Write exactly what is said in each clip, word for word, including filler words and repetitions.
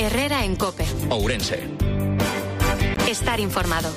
Herrera en COPE. Ourense. Estar informado.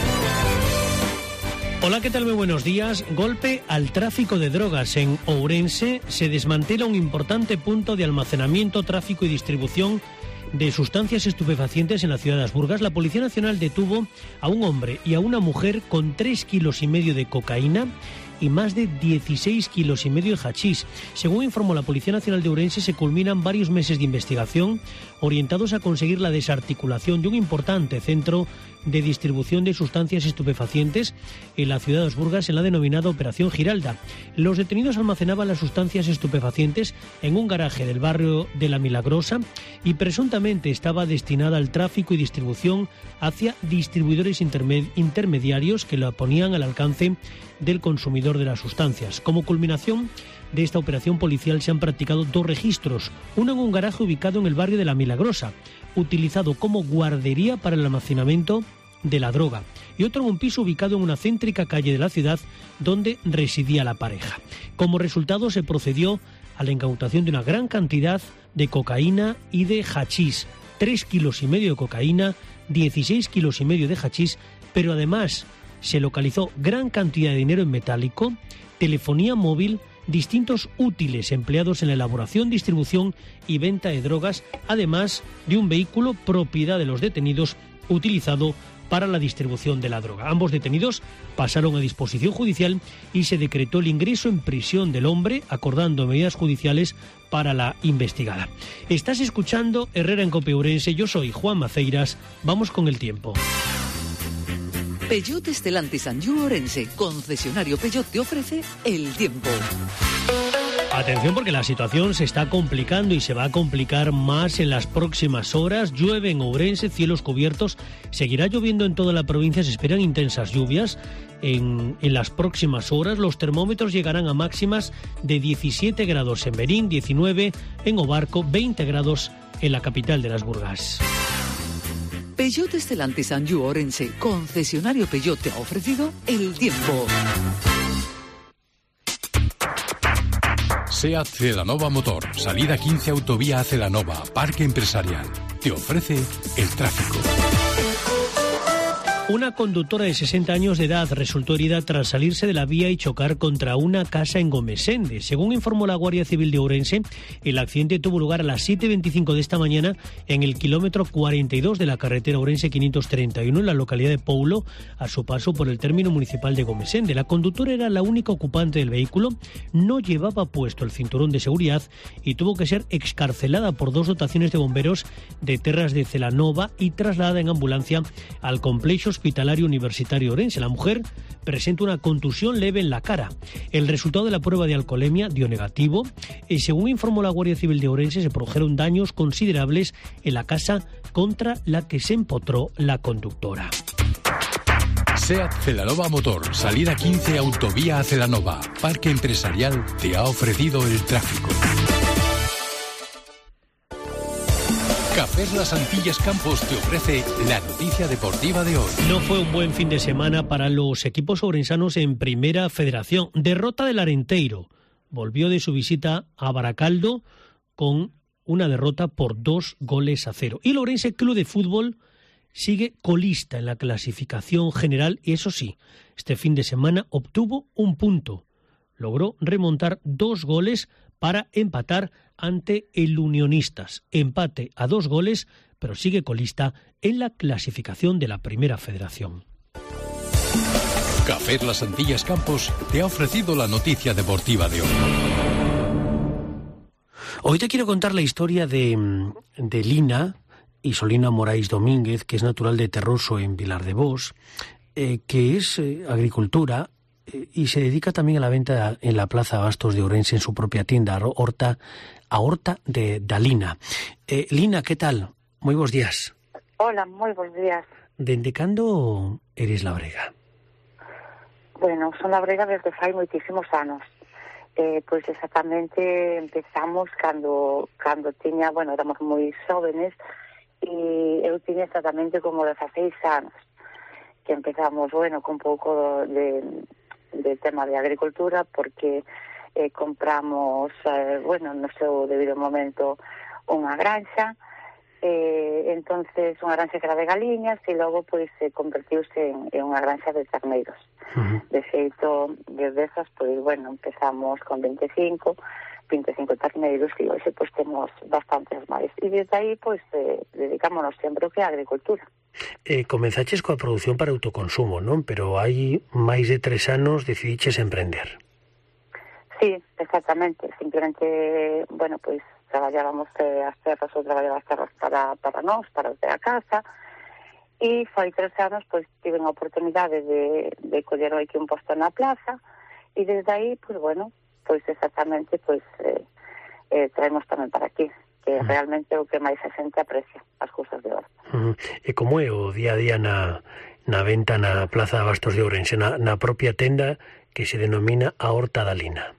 Hola, ¿qué tal? Muy buenos días. Golpe al tráfico de drogas. En Ourense se desmantela un importante punto de almacenamiento, tráfico y distribución de sustancias estupefacientes en la ciudad de Asburgas. La Policía Nacional detuvo a un hombre y a una mujer con tres kilos y medio de cocaína y más de dieciséis kilos y medio de hachís. Según informó la Policía Nacional de Ourense, se culminan varios meses de investigación orientados a conseguir la desarticulación de un importante centro de distribución de sustancias estupefacientes en la ciudad de Asburgas, en la denominada Operación Giralda. Los detenidos almacenaban las sustancias estupefacientes en un garaje del barrio de La Milagrosa y presuntamente estaba destinada al tráfico y distribución hacia distribuidores intermed- intermediarios que la ponían al alcance del consumidor de las sustancias. Como culminación de esta operación policial se han practicado dos registros, uno en un garaje ubicado en el barrio de La Milagrosa, utilizado como guardería para el almacenamiento de la droga, y otro en un piso ubicado en una céntrica calle de la ciudad donde residía la pareja. Como resultado se procedió a la incautación de una gran cantidad de cocaína y de hachís, tres kilos y medio de cocaína, dieciséis kilos y medio de hachís, pero además se localizó gran cantidad de dinero en metálico, telefonía móvil, distintos útiles empleados en la elaboración, distribución y venta de drogas, además de un vehículo propiedad de los detenidos utilizado para la distribución de la droga. Ambos detenidos pasaron a disposición judicial y se decretó el ingreso en prisión del hombre, acordando medidas judiciales para la investigada. Estás escuchando Herrera en COPE Ourense, yo soy Juan Maceiras, vamos con el tiempo. Peugeot Stellantis Anjou Ourense, concesionario Peugeot, te ofrece el tiempo. Atención, porque la situación se está complicando y se va a complicar más en las próximas horas. Llueve en Ourense, cielos cubiertos. Seguirá lloviendo en toda la provincia, se esperan intensas lluvias en, en las próximas horas. Los termómetros llegarán a máximas de diecisiete grados en Berín, diecinueve en Obarco, veinte grados en la capital de las Burgas. Peugeot Stellantis Anjou Ourense, concesionario Peugeot, te ha ofrecido el tiempo. SEAT Celanova Motor, salida quince Autovía a Celanova, Parque Empresarial. Te ofrece el tráfico. Una conductora de sesenta años de edad resultó herida tras salirse de la vía y chocar contra una casa en Gomesende. Según informó la Guardia Civil de Ourense, el accidente tuvo lugar a las siete veinticinco de esta mañana en el kilómetro cuarenta y dos de la carretera Ourense quinientos treinta y uno en la localidad de Poulo, a su paso por el término municipal de Gomesende. La conductora era la única ocupante del vehículo, no llevaba puesto el cinturón de seguridad y tuvo que ser excarcelada por dos dotaciones de bomberos de Terras de Celanova y trasladada en ambulancia al complejo hospitalario universitario Ourense. La mujer presenta una contusión leve en la cara. El resultado de la prueba de alcoholemia dio negativo y, según informó la Guardia Civil de Ourense, se produjeron daños considerables en la casa contra la que se empotró la conductora. SEAT Celanova Motor, salida quince Autovía a Celanova, Parque Empresarial, te ha ofrecido el tráfico. Cafés Las Antillas Campos te ofrece la noticia deportiva de hoy. No fue un buen fin de semana para los equipos ourensanos en Primera Federación. Derrota del Arenteiro. Volvió de su visita a Baracaldo con una derrota por dos goles a cero. Y el Ourense Club de Fútbol sigue colista en la clasificación general y, eso sí, este fin de semana obtuvo un punto. Logró remontar dos goles para empatar ante el Unionistas. Empate a dos goles, pero sigue colista en la clasificación de la Primera Federación. Café Las Antillas Campos te ha ofrecido la noticia deportiva de hoy. Hoy te quiero contar la historia de, de Lina Isolina Morais Domínguez, que es natural de Terroso en Vilar de Bos, eh, que es eh, agricultura, y se dedica también a la venta en la Plaza Abastos de Ourense en su propia tienda, Horta, a Horta de Dalina. Eh, Lina, ¿qué tal? Muy buenos días. Hola, muy buenos días. Dende cando eres labrega? Bueno, son labrega desde fai moitísimos anos. Eh, pois exactamente empezamos cando cando tiña, bueno, éramos moi xóvenes e eu tiña exactamente como dezaseis anos que empezamos, bueno, con pouco de, de tema de agricultura porque eh, compramos, eh, bueno, no seu debido momento unha granxa Eh, entonces unha granxa que era de galiñas e logo pois se convertiuse en, en unha granxa de terneiros. Uh-huh. De feito, desde esas, pois, bueno, empezamos con veinticinco terneiros e hoxe pois temos bastantes máis. E desde aí, pois, eh, dedicámonos sempre ao que é a agricultura. Eh, comenzaches coa produción para autoconsumo, non? Pero hai máis de tres anos decidiches emprender. Sí, exactamente. Simplemente, bueno, pois, traballábamos eh, as terras ou traballaba as terras para, para nós, para os de a casa, e foi tres anos, pois, tive a oportunidade de, de coller aquí un posto na plaza, e desde aí, pois, bueno, pois exactamente, pois, eh, eh, traemos tamén para aquí, que uh-huh. realmente é o que máis a xente aprecia, as cousas de horta. Uh-huh. E como é o día a día na, na venta na Plaza de Abastos de Ourense, na, na propia tenda que se denomina a Horta da Lina?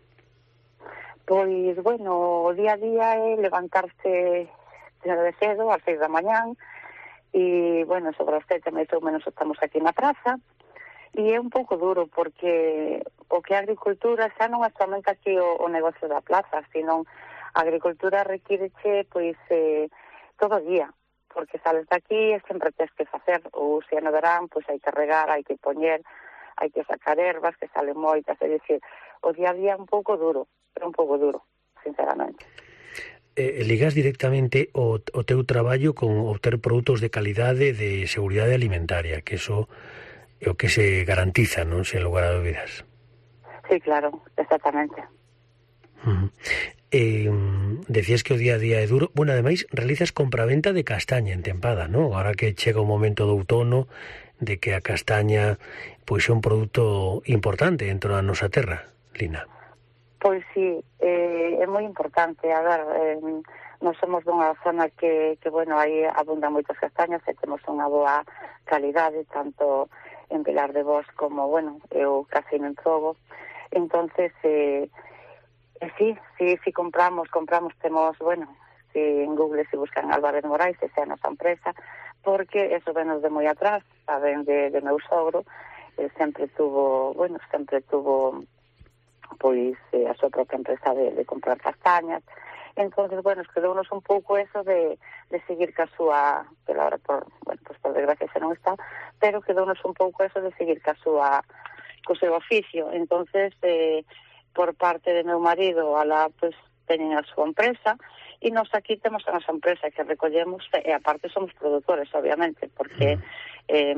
Pois, bueno, o día a día é levantarse de cedo, ás seis da mañán, e, bueno, sobre as sete máis ou menos estamos aquí na praza, e é un pouco duro, porque o que é a agricultura xa non é somente aquí o, o negocio da plaza, sino a agricultura requireche, pois, eh, todo o día, porque sales daqui e sempre tens que facer, ou se no verán, pois hai que regar, hai que poñer, hai que sacar ervas, que salen moitas, é dicir, o día a día é un pouco duro, é un pouco duro, sinceramente. Eh, ligas directamente o, o teu traballo con obter produtos de calidade de seguridade alimentaria, que eso é o que se garantiza, non? Sen lugar a dúbidas. Sí, claro, exactamente. Uh-huh. Eh, decías que o día a día é duro. Bueno, ademais, realizas compraventa de castaña en tempada, non? Ahora que chega o momento do outono, de que a castaña pois é un produto importante dentro da nosa terra, Lina. Pois sí, eh, é moi importante. A ver, eh, nós somos dunha zona que, que bueno, aí abundan moitas castañas e temos unha boa calidade, tanto en Vilar de Bos como, bueno, eu casi en Trobo. Entonces, eh, eh, sí, sí, sí compramos, compramos, temos, bueno, si en Google se buscan Álvarez Morais, esa é a nosa empresa, porque eso venos de moi atrás, saben, de, de meu sogro, eh, sempre tuvo, bueno, sempre tuvo pois eh, a súa propia empresa de, de comprar castañas. Entonces, bueno, quedounos un pouco eso de, de seguir ca súa, pero ahora por, bueno, pues por desgracia xa non está, pero quedounos un pouco eso de seguir ca súa, co seu oficio. Entonces, eh, por parte de meu marido, ala, pues, teñen a súa empresa, e nós aquí temos a nosa empresa que recollemos, e aparte somos produtores, obviamente, porque eh,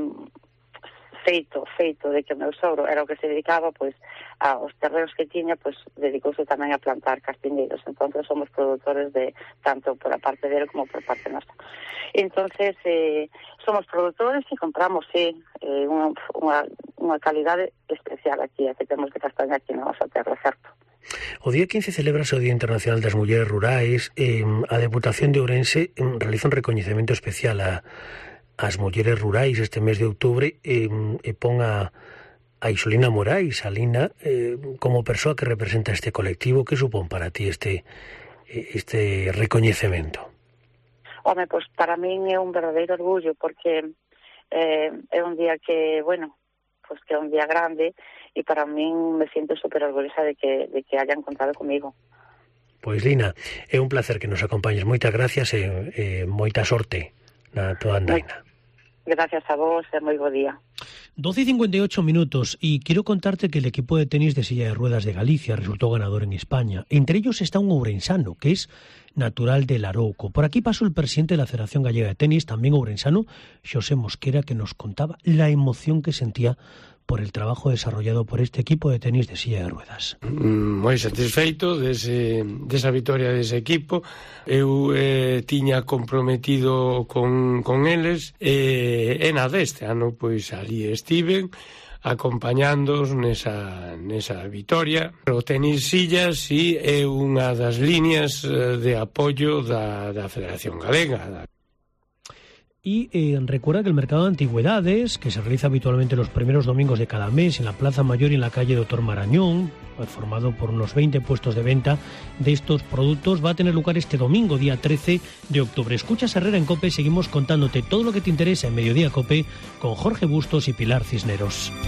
feito, feito de que o meu sogro era o que se dedicaba, pois, aos terreos que tiña, pois, dedicouse tamén a plantar castiñeiros. Entonces somos produtores de, tanto por a parte dele como por parte nosa. Entonces, eh, somos produtores e compramos, sí, eh, unha, unha, unha calidade especial aquí, a que temos de castaña aquí na nosa terra, certo? O día quince celebras o Día Internacional das Mulleres Rurais. Eh, a Deputación de Ourense eh, realiza un recoñecemento especial a as mulleres rurais este mes de outubro e, e pon a, a Isolina Morais, a Lina, eh, como persoa que representa este colectivo. Que supón para ti este este recoñecemento? Home, pois para min é un verdadeiro orgullo, porque eh, é un día que, bueno, pois que é un día grande, e para min me siento super orgullosa de que, de que hayan contado comigo. Pois, Lina, é un placer que nos acompañes. Moitas gracias e, e moita sorte na toda andaina. Gracias a vos e moi bo día. doce y cincuenta y ocho minutos, y quiero contarte que el equipo de tenis de silla de ruedas de Galicia resultó ganador en España. Entre ellos está un ourensano, que es natural de Larouco. Por aquí pasó el presidente de la Federación Gallega de Tenis, también ourensano, Xosé Mosquera, que nos contaba la emoción que sentía por el trabajo desarrollado por este equipo de tenis de silla de ruedas. Moi satisfeito dese, desa victoria dese equipo. Eu eh, tiña comprometido con, con eles e, e na deste ano pois ali estiven acompañándoos nesa, nesa victoria. O tenis sillas si é unha das líneas de apoio da, da Federación Galega. Y eh, recuerda que el mercado de antigüedades, que se realiza habitualmente los primeros domingos de cada mes en la Plaza Mayor y en la calle Doctor Marañón, formado por unos veinte puestos de venta de estos productos, va a tener lugar este domingo, día trece de octubre. Escuchas Herrera en COPE, seguimos contándote todo lo que te interesa en Mediodía COPE con Jorge Bustos y Pilar Cisneros.